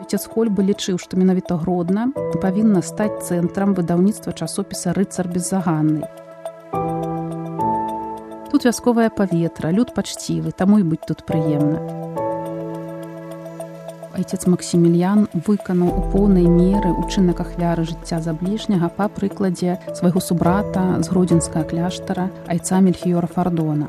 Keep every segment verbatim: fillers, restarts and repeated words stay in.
Отец Кольбы лічыў, што менавіта Гродна павінна стаць цэнтрам выдаўніцтва часопіса «Рыцар беззаганны». Тут вясковае паветра, люд пачцівы, таму і быць тут прыемна. Айцец Максімільян выканаў у поўнай меры ўчынак ахвяры жыцця за бліжняга па прыкладзе свайго субрата з гродзенскага кляштара айца Мельхіёра Фардона.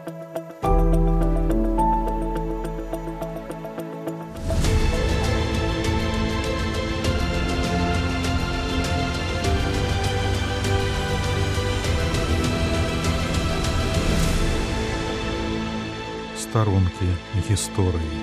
Старонкі гісторыі.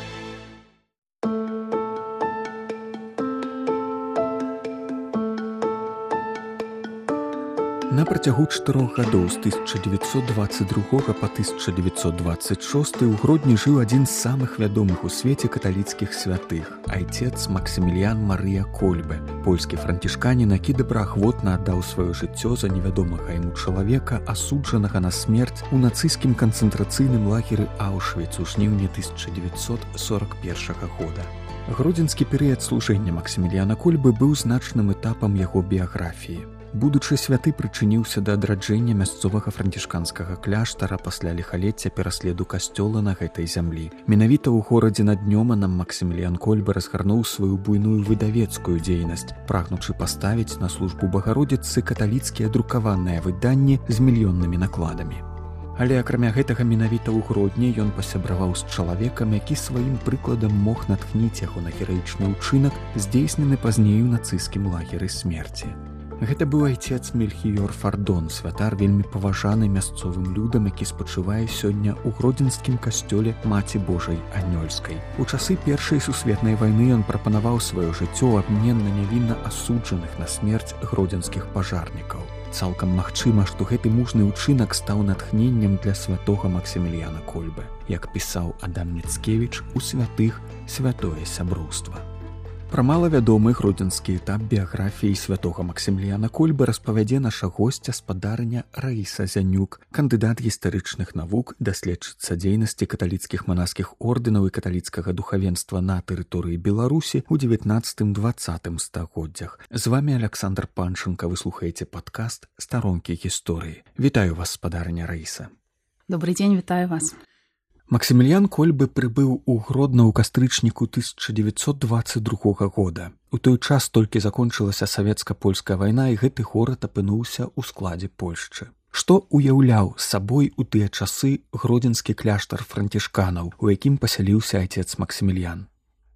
На працягу чатырох гадоў з тысяча дзевяцьсот дваццаць другога па тысяча дзевяцьсот дваццаць шосты ў Гродні жыў адзін з самых вядомых у свеце каталіцкіх святых – айцец Максімільян Марыя Кольбе, польскі францішканін, які добраахвотна аддаў сваё жыццё за невядомага яму чалавека, асуджанага на смерць у нацысцкім канцэнтрацыйным лагеры Аўшвіц у жніўні тысяча дзевяцьсот сорак першага года. Гродзенскі перыяд служэння Максімільяна Кольбы быў значным этапам яго біяграфіі. Будучы святы прычыніўся да адраджэння мясцовага францішканскага кляштара пасля ліхалецця пераследу касцёла на гэтай зямлі. Менавіта ў горадзе над Нёманам Максімільян Кольбе разгарнуў сваю буйную выдавецкую дзейнасць, прагнучы паставіць на службу Багародзіцы каталіцкія друкаваныя выданні з мільённымі накладамі. Але акрамя гэтага менавіта ў Гродні ён пасябраваў з чалавекам, які сваім прыкладам мог натхніць яго на гераічны ўчынак, здзейснены пазней у нацысцкім лагеры смерці. Гэта быў айцец Мельхіёр Фардон, святар вельмі паважаны мясцовым людам, які спачывае сёння ў гродзенскім касцёле Маці Божай Анёльскай. У часы Першай сусветнай вайны ён прапанаваў сваё жыццё ў абмен на нявінна асуджаных на смерць гродзенскіх пажарнікаў. Цалкам магчыма, што гэты мужны ўчынак стаў натхненнем для святога Максімільяна Кольбе. Як пісаў Адам Міцкевіч у святых святое сяброўства. Пра малавядомы гродзенскі этап біяграфіі святога Максімільяна Кольбы распавядзе наша госця спадарня Раіса Зянюк, кандыдат гістарычных навук, даследчыца дзейнасці каталіцкіх манаскіх ордэнаў і каталіцкага духавенства на тэрыторыі Беларусі ў дзевятнаццатым-дваццатым стагоддзях. З вамі Аляксандр Панчынка, вы слухаеце падкаст «Старонкі гісторыі». Вітаю вас, спадарня Раіса. Добрый дзень, вітаю вас. Максімільян Кольбе прыбыў у Гродна ў кастрычніку тысяча дзевяцьсот дваццаць другога года. У той час толькі закончылася савецка-польская вайна, і гэты горад апынуўся ў складзе Польшчы. Што ўяўляў сабой у тыя часы гродзенскі кляштар францішканаў, у якім пасяліўся айцец Максімільян?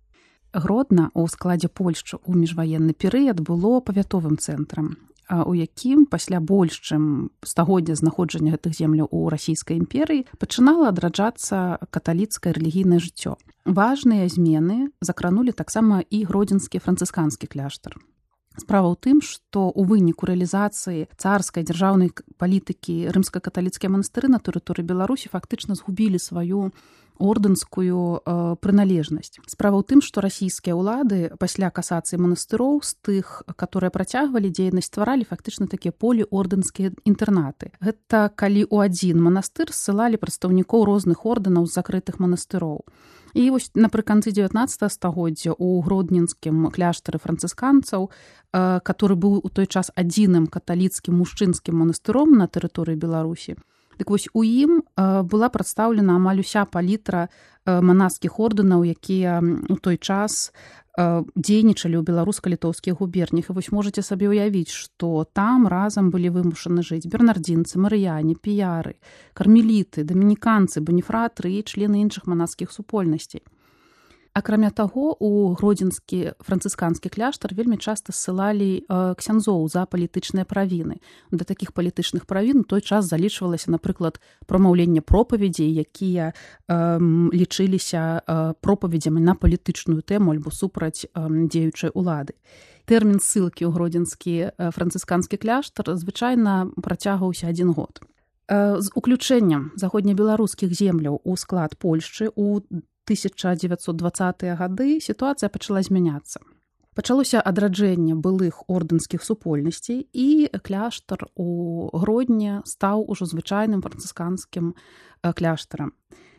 Гродна ў складзе Польшчы ў міжваенны перыяд было павятовым цэнтрам, у якім пасля больш чым стагоддзя знаходжання гэтых земляў у расійскай імперыі пачынала адраджацца каталіцкае рэлігійнае жыццё. Важныя змены закранулі таксама і гродзенскі францысканскі кляштар. Справа ў тым, што ў выніку рэалізацыі царскай дзяржаўнай палітыкі рымска-каталіцкія манастыры на тэрыторыі Беларусі фактычна згубілі сваю ордэнскую э, прыналежнасць. Справа ў тым, што расійскія ўлады пасля касацыі манастыроў з тых, которые працягвалі дзейнасць, стваралі фактычна такія поліордэнскія інтэрнаты. Гэта калі ў адзін манастыр ссылалі прадстаўнікоў розных ордэнаў з закрытых манастыроў. І вось напрыканцы дзевятнаццатага стагоддзя ў гродненскім кляштары францысканцаў, э, который быў у той час адзіным каталіцкім мужчынскім манастыром на тэрыторыі Беларусі, дык вось у ім э, была прадстаўлена амаль уся палітра э, манаскіх ордэнаў, якія у той час э, дзейнічалі ў беларуска-літоўскіх губернях. І вось можаце сабе ўявіць, што там разам былі вымушаны жыць бернардзінцы, марыяне, піяры, кармеліты, дамініканцы, боніфратры і члены іншых манаскіх супольнасцей. Акрамя таго, у гродзенскі францысканскі кляштар вельмі часта ссылалі э, ксяндзоў за палітычныя правіны. Да такіх палітычных правін у той час залічвалася, напрыклад, прамаўленне пропаведзей, якія э, лічыліся э, пропаведзямі на палітычную тэму альбо супраць э, дзеючай улады. Тэрмін ссылкі ў гродзенскі э, францысканскі кляштар звычайна працягваўся адзін год. Э, з уключэннем заходнебеларускіх земляў у склад Польшчы у тысяча дзевяцьсот дваццатыя гады сітуацыя пачала змяняцца. Пачалося адраджэнне былых ордэнскіх супольнасцей, і кляштар у Гродні стаў ужо звычайным францысканскім кляштарам.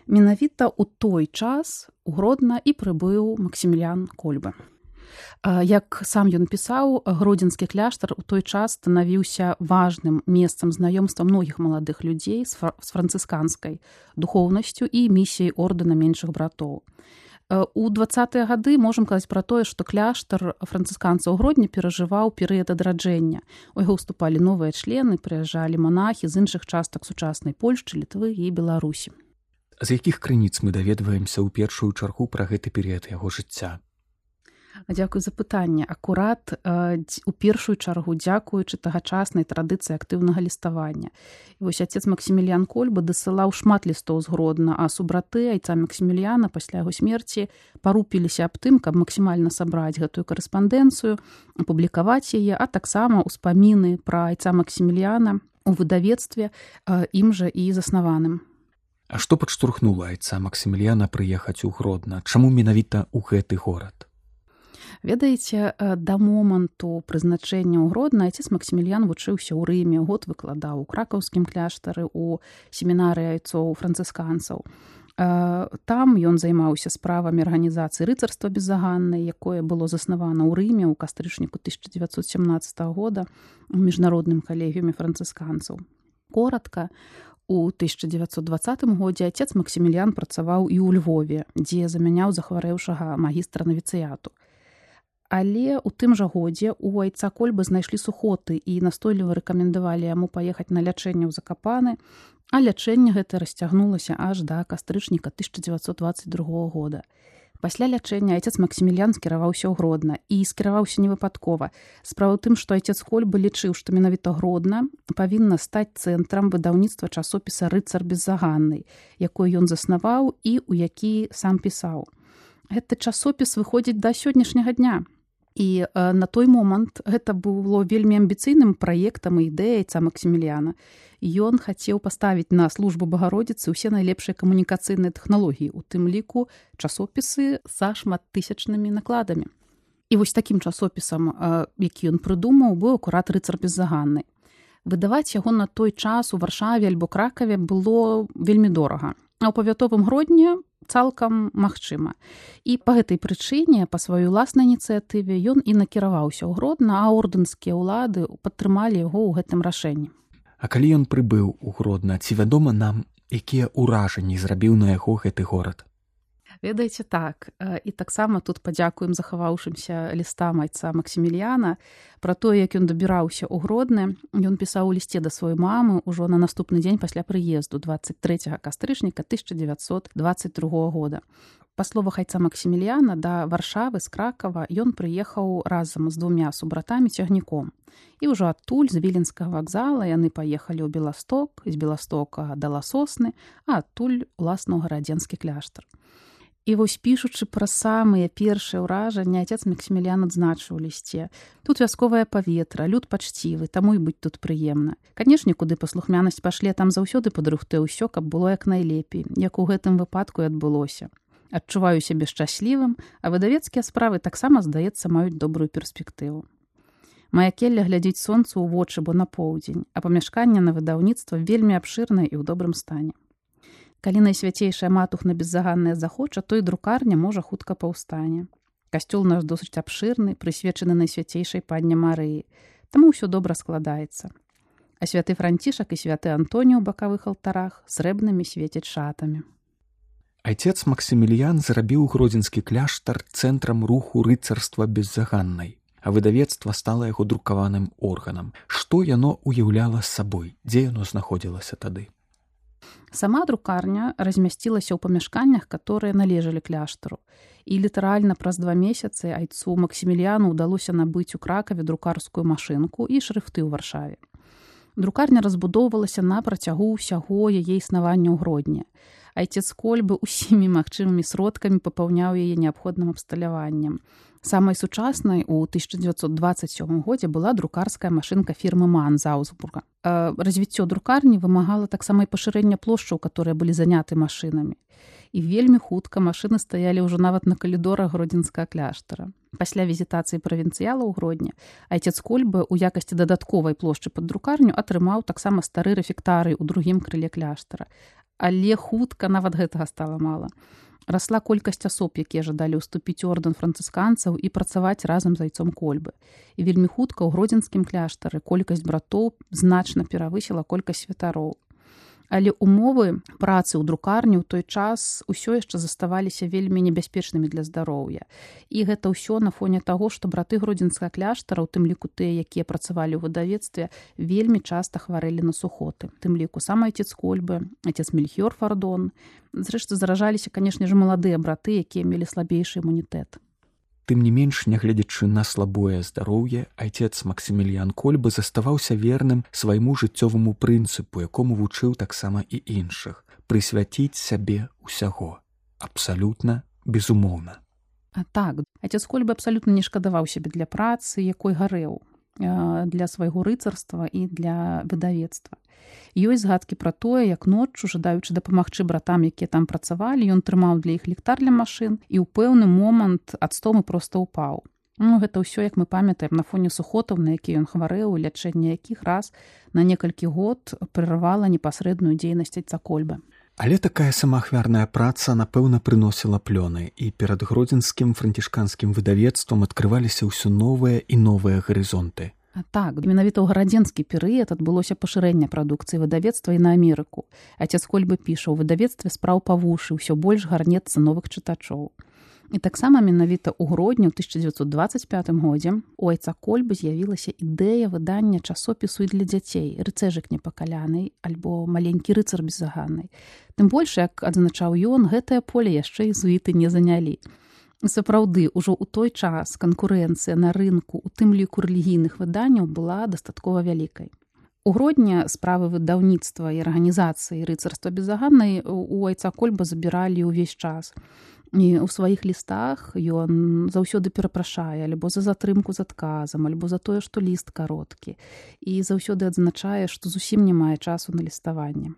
Менавіта ў той час у Гродна і прыбыў Максіміліян Кольба. Як сам ён пісаў, гродзенскі кляштар у той час станавіўся важным месцам знаёмства многіх маладых людзей з францысканскай духоўнасцю і місіяй ордэна меншых братоў. У дваццатыя гады можам казаць пра тое, што кляштар францысканцаў у Гродні перажываў перыяд адраджэння. У яго ўступалі новыя члены, прыязджалі монахі з іншых частак сучаснай Польшчы, Літвы і Беларусі. З якіх крыніц мы даведваемся ў першую чаргу пра гэты перыяд яго жыцця? Дзякуй за пытанне. Акурат у першую чаргу дзякуючы тагачаснай традыцыі актыўнага ліставання. І вось отец Максіміліян Кольба дасылаў шмат лістоў з Гродна, а субраты айца Максіміліяна пасля яго смерці парупіліся аб тым, каб максімальна сабраць гэтую карэспандэнцыю, апублікаваць яе, а таксама ўспаміны пра айца Максіміліяна у выдавецтве ім жа і заснаваным. А што падштурхнула айца Максіміліяна прыехаць у Гродна? Чаму менавіта ў гэты горад? Ведаеце, да моманту прызначэння ў Гродна айцец Максіміліян вучыўся ў Рыме, год выкладаў у кракаўскім кляштары, у семінарыі айцоў францысканцаў. Там ён займаўся справамі арганізацыі рыцарства беззаганнай, якое было заснавана ў Рыме ў кастрычніку тысяча дзевяцьсот сямнаццатага года у міжнародным калегіуме францысканцаў. Коратка, у тысяча дзевяцьсот дваццатым годзе айцец Максіміліян працаваў і ў Львове, дзе замяняў захварэўшага магістра навіцыяту. Але ў тым жа годзе у айца Кольбы знайшлі сухоты і настойліва рэкамендавалі яму паехаць на лячэнне ў Закапаны, а лячэнне гэта расцягнулася аж да кастрычніка тысяча дзевяцьсот дваццаць другога года. Пасля лячэння айцец Максіміліян скіраваўся ў Гродна і скіраваўся невыпадкова. Справа ў тым, што айцец Кольба лічыў, што менавіта Гродна павінна стаць цэнтрам выдаўніцтва часопіса «Рыцар беззаганны», якой ён заснаваў і ў які сам пісаў. Гэты часопіс выходзіць да сённяшняга дня. І э, на той момант гэта было вельмі амбіцыйным праектам і ідэяй айца Максіміліяна. Ён хацеў паставіць на службу Багародзіцы ўсе найлепшыя камунікацыйныя тэхналогіі, у тым ліку часопісы са шматтысячнымі накладамі. І вось такім часопісам, э, які ён прыдумаў, быў акурат «Рыцар беззаганны». Выдаваць яго на той час у Варшаве альбо Кракаве было вельмі дорага. А ў павятовым Гродні цалкам магчыма. І па гэтай прычыне, па сваёй уласнай ініцыятыве, ён і накіраваўся ў Гродна, а ордэнскія ўлады падтрымалі яго ў гэтым рашэнні. А калі ён прыбыў у Гродна, ці вядома нам, якія ўражанні зрабіў на яго гэты горад? Ведаеце, так. І таксама тут падзякуем захаваўшымся лістам айца Максіміліяна пра тое, як ён дабіраўся ў Гродны. Ён пісаў у лісце да сваёй мамы ўжо на наступны дзень пасля прыезду дваццаць трэцяга кастрычніка тысяча дзевяцьсот дваццаць другога года. Па словах айца Максіміліяна, да Варшавы з Кракава ён прыехаў разам з двумя субратамі цягніком. І ўжо адтуль з віленскага вакзала яны паехалі ў Беласток, з Беластока да Ласосны, а адтуль уласна ў гарадзенскі кляштар. І вось пішучы пра самыя першыя ўражанні, айцец Максіміліян адзначыў у лісце: тут вясковае паветра, люд пачцівы, таму і быць тут прыемна. Канешне, куды паслухмянасць пашле, там заўсёды падрыхтуе ўсё, каб было як найлепей, як у гэтым выпадку і адбылося. Адчуваю сябе шчаслівым, а выдавецкія справы таксама, здаецца, маюць добрую перспектыву. Мая келля глядзіць сонцу ў вочы, бо на поўдзень, а памяшканне на выдаўніцтва вельмі абшырнае і ў добрым стане. Калі найсвяцейшая матухна беззаганная захоча, то і друкарня можа хутка паўстане. Касцёл наш досыць абшырны, прысвечаны найсвяцейшай панне Марыі, таму ўсё добра складаецца. А святы Францішак і святы Антоні ў бакавых алтарах срэбнымі свецяць шатамі. Айцец Максіміліян зрабіў гродзенскі кляштар цэнтрам руху рыцарства беззаганнай, а выдавецтва стала яго друкаваным органам. Што яно ўяўляла сабой? Дзе яно знаходзілася тады? Сама друкарня размясцілася ў памяшканнях, которые належалі кляштару. І літаральна праз два месяцы айцу Максіміліяну ўдалося набыць у Кракаве друкарскую машынку і шрыфты ў Варшаве. Друкарня разбудоўвалася на працягу ўсяго яе існавання ў Гродні. Айцец Кольбы усімі магчымымі сродкамі папаўняў яе неабходным абсталяваннем. Самай сучаснай у тысяча дзевяцьсот дваццаць сёмым годзе была друкарская машынка фірмы Ман з Аўсбурга. Развіццё друкарні вымагала таксама і пашырэння плошчаў, которые былі заняты машынамі. І вельмі хутка машыны стаялі ўжо нават на калідорах гродзенскага кляштара. Пасля візітацыі правінцыяла ў Гродні айцец Кольбы ў якасці дадатковай плошчы пад друкарню атрымаў таксама стары рэфектарый у другім крыле кляштара. Але хутка нават гэтага стала мала. Расла колькасць асоб, якія жадалі ўступіць у ордэн францысканцаў і працаваць разам з айцом Кольбы. І вельмі хутка ў гродзенскім кляштары колькасць братоў значна перавысіла колькасць святароў. Але умовы працы ў друкарні ў той час усё яшчэ заставаліся вельмі небяспечнымі для здароўя. І гэта ўсё на фоне таго, што браты гродзенскага кляштара, у тым ліку тыя, якія працавалі ў выдавецтве, вельмі часта хварэлі на сухоты. У тым ліку сам айцец Кольбы, айцец Мельхіёр Фардон. Зрэшты, заражаліся, канешне ж, маладыя браты, якія мелі слабейшы імунітэт. Тым не менш, нягледзячы на слабое здароўе, айцец Максіміліян Кольбы заставаўся верным свайму жыццёваму прынцыпу, якому вучыў таксама і іншых – прысвяціць сябе ўсяго. Абсалютна безумоўна. А так, айцец Кольбы абсалютна не шкадаваў сябе для працы, якой гарэў, для свайго рыцарства і для выдавецтва. Ёсць згадкі пра тое, як ноччу, жадаючы дапамагчы братам, якія там працавалі, ён трымаў для іх ліхтар для машын і ў пэўны момант ад стомы проста ўпаў. Ну, гэта ўсё, як мы памятаем, на фоне сухотаў, на які ён хварэў, лячэнне якіх раз на некалькі год прервала непасрэдную дзейнасць айца Кольбы. Але такая самаахвярная праца, напэўна, прыносіла плёны, і перад гродзенскім францішканскім выдавецтвам адкрываліся ўсё новыя і новыя гарызонты. Так, менавіта ў гарадзенскі перыяд адбылося пашырэнне прадукцыі выдавецтва і на Амерыку. Айцец Кольбы піша, у выдавецтве спраў павушы, ўсё больш гарнецца новых чытачоў. І таксама менавіта ў грудні ў тысяча дзевяцьсот дваццаць пятым годзе у айца Кольбы з'явілася ідэя выдання часопісу і для дзяцей «Рыцэжык непакалянай» альбо «Маленькі рыцар безаганнай». Тым больш, як адзначаў ён, гэтае поле яшчэ езуіты не занялі. Сапраўды, ужо ў той час канкурэнцыя на рынку, у тым ліку рэлігійных выданняў, была дастаткова вялікай. У Гродні справы выдаўніцтва і арганізацыі рыцарства безаганнай у айца Кольбы забіралі ўвесь час. І ў сваіх лістах ён заўсёды перапрашае альбо за затрымку з адказам, альбо за тое, што ліст кароткі. І заўсёды адзначае, што зусім не мае часу на ліставанне.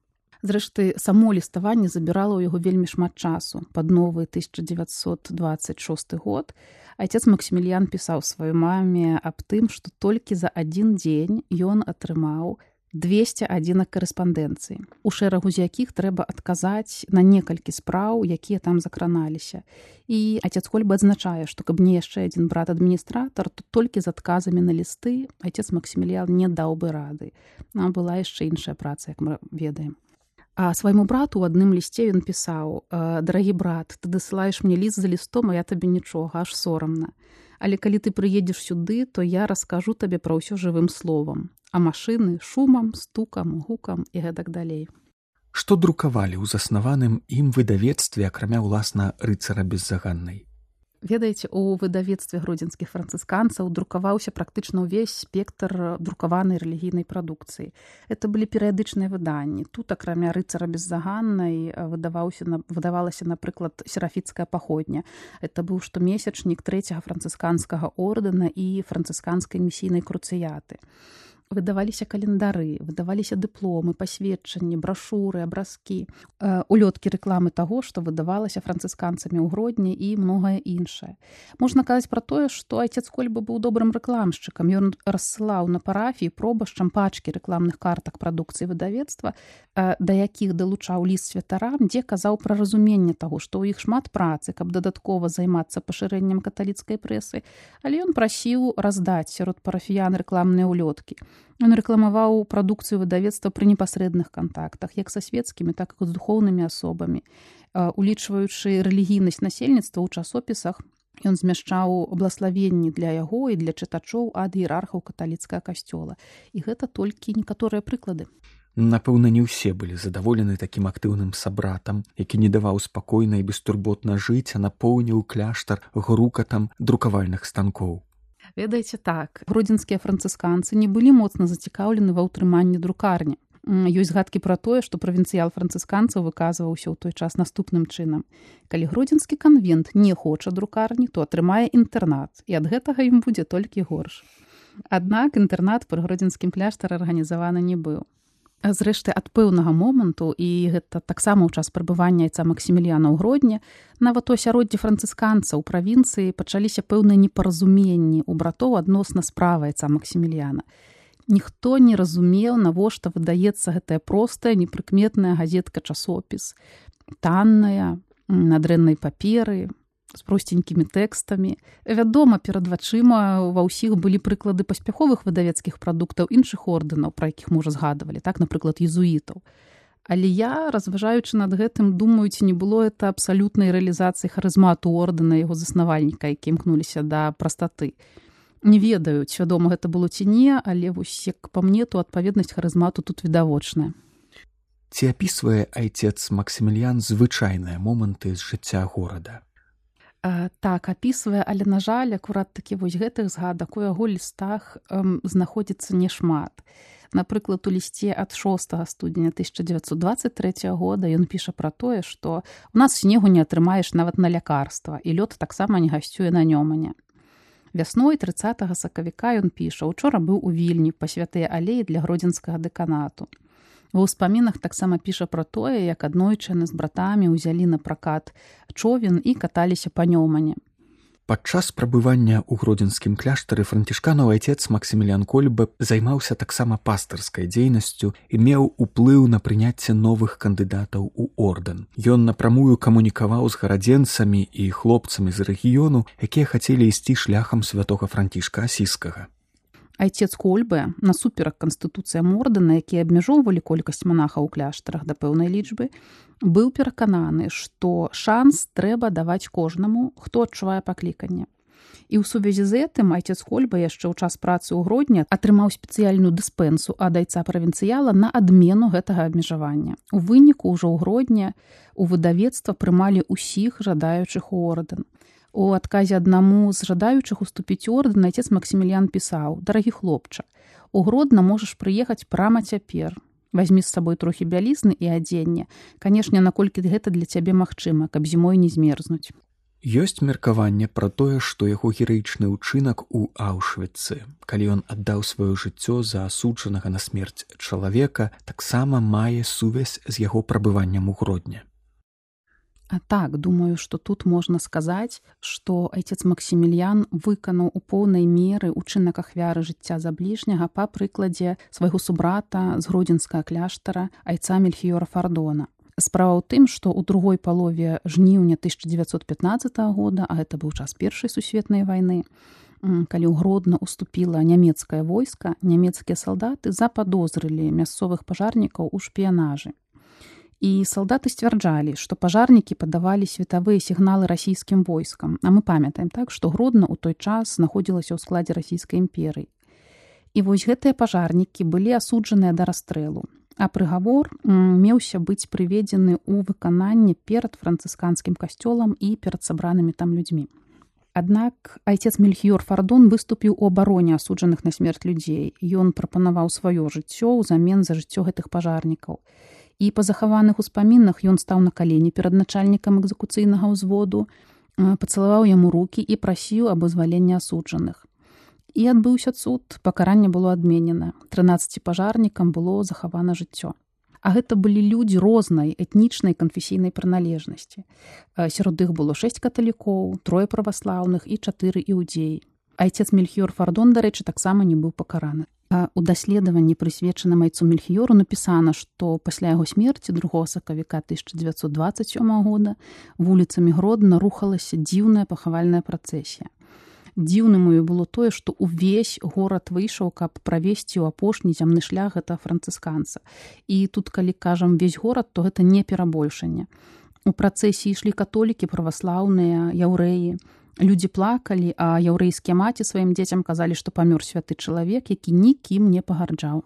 Зрэшты, само ліставанне забірала ў яго вельмі шмат часу. Пад новы тысяча дзевяцьсот дваццаць шосты год айцец Максіміліян пісаў сваёй маме аб тым, што толькі за адзін дзень ён атрымаў двесце адзінак карэспандэнцыі, у шэрагу з якіх трэба адказаць на некалькі спраў, якія там закраналіся. І айцец Кольбы адзначае, што каб не яшчэ адзін брат-адміністратар, то толькі з адказамі на лісты айцец Максіміліян не даў бы рады. А была яшчэ іншая праца, як мы ведаем. А свайму брату ў адным лісце ён пісаў: «Дарагі брат, ты дасылаеш мне ліст за лістом, а я табе нічога, аж сорамна. Але калі ты прыедзеш сюды, то я раскажу табе пра ўсё жывым словам, а машыны шумам, стукам, гукам і гэтак далей». Што друкавалі ў заснаваным ім выдавецтве, акрамя ўласна рыцара безаганнай? Ведаеце, у выдавецтве гродзенскіх францысканцаў друкаваўся практычна ўвесь спектр друкаванай рэлігійнай прадукцыі. Это былі перыядычныя выданні. Тут, акрамя рыцара безаганнай, выдавалася, напрыклад, серафіцкая паходня. Это быў штомесячнік трэцяга францысканскага ордэна і францысканскай місійнай круцыяты. Выдаваліся календары, выдаваліся дыпломы, пасведчанні, брашуры, абразкі, улёткі рэкламы таго, што выдавалася францысканцамі ў Гродні і многае іншае. Можна казаць пра тое, што айцец Кольбы быў добрым рэкламшчыкам. Ён рассылаў на парафіі пробашчам пачкі рэкламных картак прадукцыі выдавецтва, да якіх далучаў ліст святарам, дзе казаў пра разуменне таго, што ў іх шмат працы, каб дадаткова займацца пашырэннем каталіцкай прэсы, але ён прасіў раздаць сярод парафіян рэкламныя улёткі. Ён рэкламаваў прадукцыю выдавецтва пры непасрэдных кантактах, як са свецкімі, так і з духоўнымі асобамі. Улічваючы рэлігійнасць насельніцтва ў часопісах, ён змяшчаў блаславенні для яго і для чытачоў ад іерархаў каталіцкага касцёла. І гэта толькі некаторыя прыклады. Напэўна, не ўсе былі задаволены такім актыўным сабратам, які не даваў спакойна і бестурботна жыць, а напоўніў кляштар грукатам друкавальных станкоў. Ведаеце, так, гродзенскія францысканцы не былі моцна зацікаўлены ва ўтрыманні друкарні. Ёсць згадкі пра тое, што правінцыял францысканцаў выказваўся ў той час наступным чынам. Калі гродзенскі канвент не хоча друкарні, то атрымае інтэрнат, і ад гэтага ім будзе толькі горш. Аднак інтэрнат пры гродзенскім кляштары арганізаваны не быў. Зрэшты, ад пэўнага моманту, і гэта таксама ў час прабывання айца Максіміліяна ў Гродні, нават у асяроддзі францысканцаў у правінцыі пачаліся пэўныя непаразуменні ў братоў адносна справы айца Максіміліяна. Ніхто не разумеў, навошта выдаецца гэтая простая, непрыкметная газетка-часопіс, танная, на дрэннай паперы, з простенькімі тэкстамі. Вядома, перад вачыма ва ўсіх былі прыклады паспяховых выдавецкіх прадуктаў іншых ордэнаў, пра якіх мы ўжо згадвалі, так, напрыклад, езуітаў. Але я, разважаючы над гэтым, думаю, ці не было это абсалютнай рэалізацыі харызмату ордэна яго заснавальніка, які імкнуліся да прастаты. Не ведаю, ці вядома гэта было ці не, але вось як па мне, то адпаведнасць харызмату тут відавочная. Ці апісвае айцец Максіміліян звычайныя моманты з жыцця горада? А, так, апісвае, але, на жаль, акурат такі вось гэтых згадак у яго лістах эм, знаходзіцца няшмат. Напрыклад, у лісце ад шостага студзеня тысяча дзевяцьсот дваццаць трэцяга года ён піша пра тое, што у нас снегу не атрымаеш нават на лякарства, і лёд таксама не гасцюе на Нёмане. Вясной трыццатага сакавіка ён піша: «Учора быў у Вільні па святыя алеі для гродзенскага дэканату». Ва ўспамінах таксама піша пра тое, як аднойчы яны з братамі ўзялі на пракат човен і каталіся па Нёмане. Падчас прабывання ў гродзенскім кляштары францішканаў айцец Максіміліян Кольбе займаўся таксама пастырскай дзейнасцю і меў уплыў на прыняцце новых кандыдатаў у ордэн. Ён напрамую камунікаваў з гарадзенцамі і хлопцамі з рэгіёну, якія хацелі ісці шляхам святога Францішка Асійскага. Айцец Кольбе, насуперак канстытуцыям ордэна, якія абмяжоўвалі колькасць манахаў у кляштарах да пэўнай лічбы, быў перакананы, што шанс трэба даваць кожнаму, хто адчувае пакліканне. І ў сувязі з гэтым айцец Кольбе яшчэ ў час працы ў Гродні атрымаў спецыяльную дыспэнсу ад айца правінцыяла на адмену гэтага абмежавання. У выніку ўжо ў Гродні у выдавецтва прымалі ўсіх жадаючых у ордэн. У адказе аднаму з жадаючых уступіць ордэн айцец Максіміліян пісаў: «Дарагі хлопча, у Гродна можаш прыехаць прама цяпер. Вазьмі з сабой трохі бялізны і адзення. Канешне, наколькі гэта для цябе магчыма, каб зімой не змерзнуць». Ёсць меркаванне пра тое, што яго гераічны ўчынак у Аўшвіцы, калі ён аддаў сваё жыццё за асуджанага на смерць чалавека, таксама мае сувязь з яго прабываннем у Гродні. А так, думаю, што тут можна сказаць, што айцец Максіміліян выканаў у поўнай меры ўчынак ахвяры жыцця за бліжняга па прыкладзе свайго субрата з гродзенскага кляштара айца Мельхіёра Фардона. Справа ў тым, што ў другой палове жніўня тысяча дзевяцьсот пятнаццатага года, а гэта быў час першай сусветнай вайны, калі ў Гродно уступіла нямецкае войска, нямецкія салдаты западозрылі мясцовых пажарнікаў у шпіянажы. І салдаты сцвярджалі, што пажарнікі падавалі светавыя сігналы расійскім войскам. А мы памятаем, так, што Гродно ў той час знаходзілася ў складзе расійскай імперыі. І вось гэтыя пажарнікі былі асуджаныя да расстрэлу. А прыгавор меўся быць прыведзены ў выкананне перад францысканскім касцёлам і перад сабранымі там людзьмі. Аднак айцец Мельхіёр Фардон выступіў у абароне асуджаных на смерць людзей. Ён прапанаваў сваё жыццё ўзамен за жыццё гэтых пажарнікаў. І па захаваных успамінах ён стаў на калені перад начальнікам экзекуцыйнага ўзводу, пацалаваў яму рукі і прасіў аб вызваленні асуджаных. І адбыўся суд, пакаранне было адменена. трынаццаці пажарнікам было захавана жыццё. А гэта былі людзі рознай этнічнай канфесійнай прыналежнасці. Сярод іх было шэсць каталікоў, трое праваслаўных і чатыры іудзеі. Айцец Мельхіёр Фардон, дарэчы, таксама не быў пакараны. У даследаванні, прысвечаным айцу Мельхіёру, напісана, што пасля яго смерці другога сакавіка тысяча дзевяцьсот дваццаць сёмага года вуліцамі Гродна рухалася дзіўная пахавальная працэсія. Дзіўным ёй было тое, што ўвесь горад выйшаў, каб правесці ў апошні зямны шлях гэтага францысканца. І тут, калі кажам «весь горад», то гэта не перабольшанне. У працэсіі ішлі католікі, праваслаўныя, яўрэі. Людзі плакалі, а яўрэйскія маці сваім дзецям казалі, што памёр святы чалавек, які нікім не пагарджаў.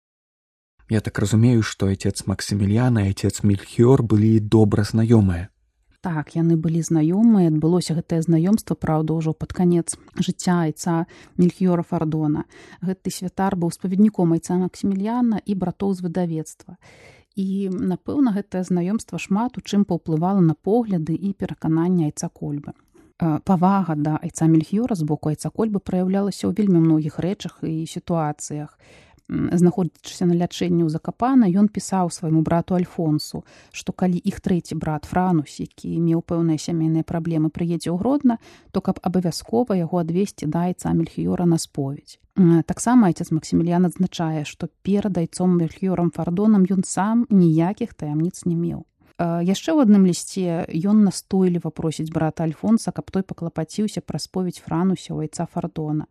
Я так разумею, што айцец Максіміліян і айцец Мельхіёр былі добра знаёмыя. Так, яны былі знаёмыя, адбылося гэтае знаёмства, праўда, ўжо пад канец жыцця айца Мельхіёра Фардона. Гэты святар быў спаведніком айца Максіміліяна і братоў з выдавецтва. І, напэўна, гэтае знаёмства шмат у чым паўплывала на погляды і перакананні айца Кольбе. Павага да айца Мельхіёра з боку айца Кольбе праяўлялася ў вельмі многіх рэчах і сітуацыях. Знаходзячыся на лячэнні ў Закапана, ён пісаў свайму брату Альфонсу, што калі іх трэці брат Франусь, які меў пэўныя сямейныя праблемы, прыедзе ў Гродна, то каб абавязкова яго адвесці да айца Мельхіёра на споведь. Таксама айцец Максіміліян адзначае, што перад айцом Мельхіёрам Фардонам ён сам ніякіх таямніц не меў. Яшчэ ў адным лісце ён настойліва просіць брата Альфонса, каб той паклапаціўся пра споведь Франуся ў айца Фардона.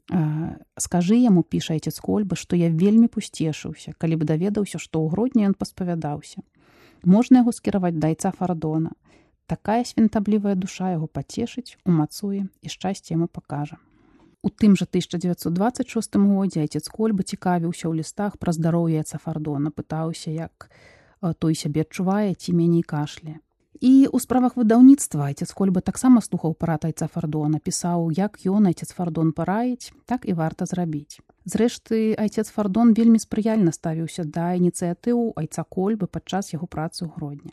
«Скажы яму, піша айцец Кольба, што я вельмі пусцешыўся, калі б даведаўся, што ў Гродні ён паспавядаўся. Можна яго скіраваць да айца Фардона. Такая свінтаблівая душа яго пацешыць, умацуе і шчасце яму пакажа». У тым жа тысяча дзевяцьсот дваццаць шостым годзе айцец Кольба цікавіўся ў лістах пра здароўе айца Фардона, пытаўся, як той сябе адчувае ці меней кашляе. І ў справах выдаўніцтва айцец Кольба таксама слухаў парад айца Фардона, пісаў, як ён, айцец Фардон, параіць, так і варта зрабіць. Зрэшты, айцец Фардон вельмі спрыяльна ставіўся да ініцыятыў айца Кольбы падчас яго працы ў Гродні.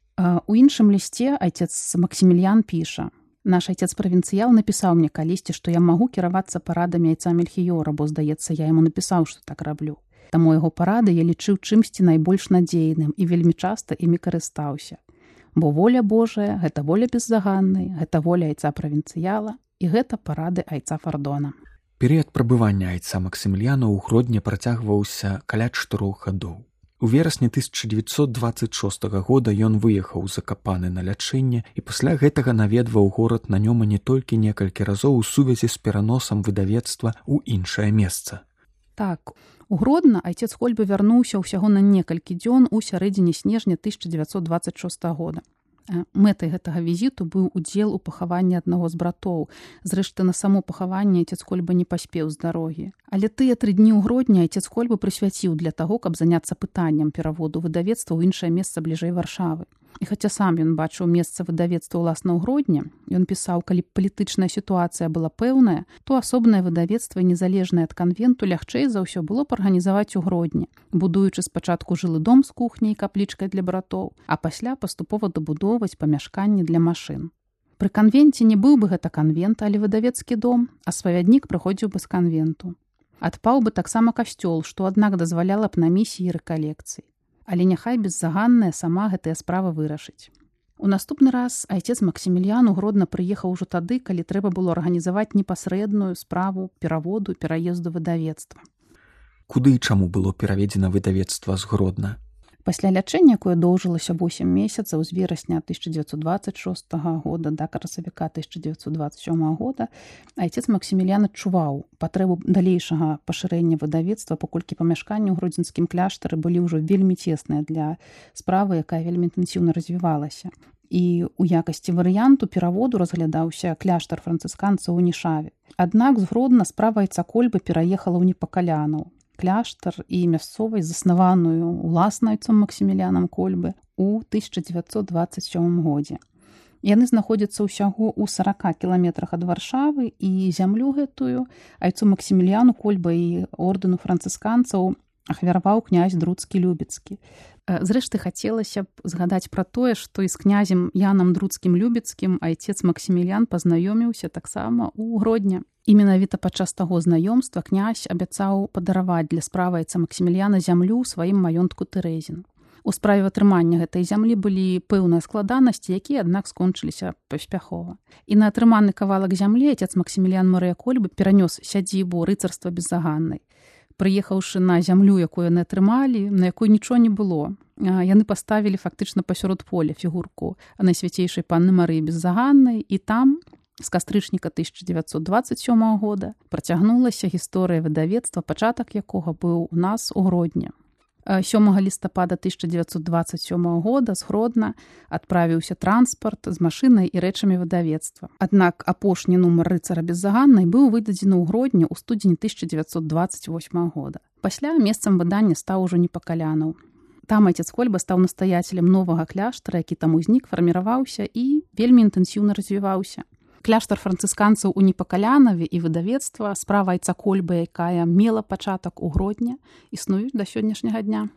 У іншым лісце айцец Максіміліян піша: «Наш айцец-правінцыял напісаў мне калісьці, што я магу кіравацца парадамі айца Мельхіёра, бо, здаецца, я яму напісаў, што так раблю. Таму яго парады я лічыў чымсьці найбольш надзейным і вельмі часта імі карыстаўся. Бо воля Божая – гэта воля беззаганнай, гэта воля айца-правінцыяла і гэта парады айца Фардона». Перыяд прабывання айца Максіміліяна ў Гродні працягваўся каля чатырох гадоў. У верасні тысяча дзевяцьсот дваццаць шостага года ён выехаў з Закапаны на лячэнне і пасля гэтага наведваў горад на нём не толькі некалькі разоў у сувязі з пераносам выдавецтва ў іншае месца. Так, у Гродна айцец Кольба вярнуўся ўсяго на некалькі дзён у сярэдзіне снежня тысяча дзевяцьсот дваццаць шостага года. Мэтай гэтага візіту быў удзел у пахаванні аднаго з братоў. Зрэшты, на само пахаванне айцец Кольба не паспеў з дарогі. Але тыя тры дні ў Гродні айцец Кольба прысвяціў для таго, каб заняцца пытаннем пераводу выдавецтва ў іншае месца бліжэй Варшавы. І хаця сам ён бачыў месца выдавецтва ўласна ў Гродні, ён пісаў, калі палітычная сітуацыя была пэўная, то асобнае выдавецтва, незалежнае ад канвенту, лягчэй за ўсё было б арганізаваць у Гродні, будуючы спачатку жылы дом з кухняй і каплічкай для братоў, а пасля паступова дабудоўваць памяшканні для машын. Пры канвенце не быў бы гэта канвент, але выдавецкі дом, а спавяднік прыходзіў бы з канвенту. Адпаў бы таксама касцёл, што, аднак, дазваляла б на місіі рэкалекцыі. Але няхай беззаганная сама гэтая справа вырашыць. У наступны раз айцец Максіміліян у Гродна прыехаў ужо тады, калі трэба было арганізаваць непасрэдную справу пераводу, пераезду выдавецтва. Куды і чаму было пераведзена выдавецтва з Гродна? Пасля лячэння, якое доўжылася восем месяцаў з верасня тысяча дзевяцьсот дваццаць шостага года да красавіка тысяча дзевяцьсот дваццаць сёмага года, айцец Максіміліян адчуваў патрэбу далейшага пашырэння выдавецтва, паколькі памяшканні ў гродзенскім кляштары былі ўжо вельмі цесныя для справы, якая вельмі інтэнсіўна развівалася. І ў якасці варыянту пераводу разглядаўся кляштар францысканцаў у Нішаве. Аднак з Гродна справа айца Кольбы пераехала ў Непакалянаў, кляштар і мясцовасць, заснаваную уласна айцом Максіміліянам Кольбы ў тысяча дзевяцьсот дваццаць сёмым годзе. Яны знаходзяцца ўсяго ў сарака кіламетрах ад Варшавы, і зямлю гэтую айцу Максіміліяну Кольба і ордэну францысканцаў ахвяраваў князь Друцкі-Любецкі. Зрэшты, хацелася б згадаць пра тое, што і з князем Янам Друцкім-Любецкім айцец Максіміліян пазнаёміўся таксама ў Гродні. І менавіта падчас таго знаёмства князь абяцаў падараваць для справы айца Максіміліяна зямлю ў сваім маёнтку Тэрэзін. У справе атрымання гэтай зямлі былі пэўныя складанасці, якія, аднак, скончыліся паспяхова. І на атрыманы кавалак зямлі айцец Максіміліян Марыя Кольба перанёс сядзібу рыцарства беззаганнай. Прыехаўшы на зямлю, якую яны атрымалі, на якой нічого не было, яны паставілі фактычна пасярод поля фігурку найсвяцейшай панны Марыі беззаганнай, і там з кастрычніка тысяча дзевяцьсот дваццаць сёмага года працягнулася гісторыя выдавецтва, пачатак якога быў у нас у Гродні. сёмага лістапада тысяча дзевяцьсот дваццаць сёмага года з Гродна адправіўся транспарт з машынай і рэчамі выдавецтва. Аднак апошні нумар рыцара беззаганнай быў выдадзены ў Гродні ў студзені тысяча дзевяцьсот дваццаць восьмага года. Пасля месцам выдання стаў ужо Непакалянаў. Там айцец Кольба стаў настаяцелем новага кляштара, які там узнік, фарміраваўся і вельмі інтэнсіўна развіваўся. Кляштар францысканцаў у Непакалянаве і выдавецтва, справа айца Кольбы, якая мела пачатак у Гродні, існуюць да сённяшняга дня.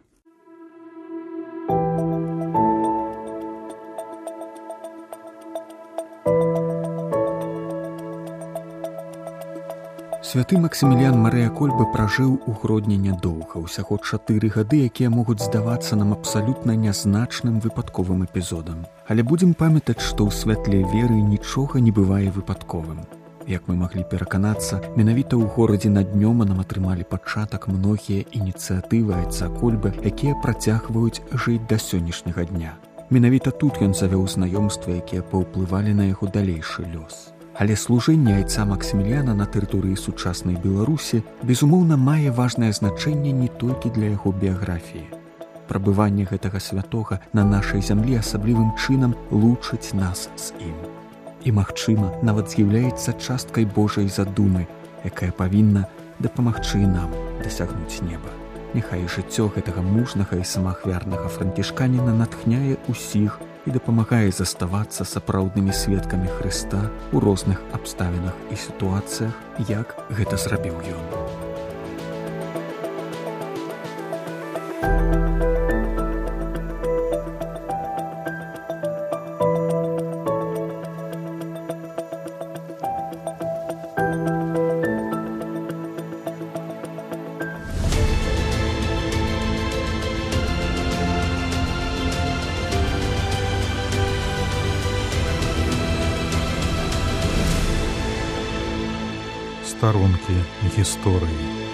Святы Максіміліян Марыя Кольбы пражыў у Гродні нядоўга, усяго чатыры гады, якія могуць здавацца нам абсалютна нязначным выпадковым эпізодам. Але будзем памятаць, што ў святле веры нічога не бывае выпадковым. Як мы маглі пераканацца, менавіта ў горадзе над Днёманам атрымалі пачатак многія ініцыятывы айца Кольбы, якія працягваюць жыць да сённяшняга дня. Менавіта тут ён завёў знаёмствы, якія паўплывалі на яго далейшы лёс. Але служэнне айца Максіміліяна на тэрыторыі сучаснай Беларусі, безумоўна, мае важнае значэнне не толькі для яго біяграфіі. Прабыванне гэтага святога на нашай зямлі асаблівым чынам лучыць нас з ім. І, магчыма, нават з'яўляецца часткай Божай задумы, якая павінна дапамагчы нам дасягнуць неба. Няхай жыццё гэтага мужнага і самаахвярнага францішканіна натхняе ўсіх і дапамагае заставацца сапраўднымі сведкамі Хрыста ў розных абставінах і сітуацыях, як гэта зрабіў ён. Сторонки гісторыі.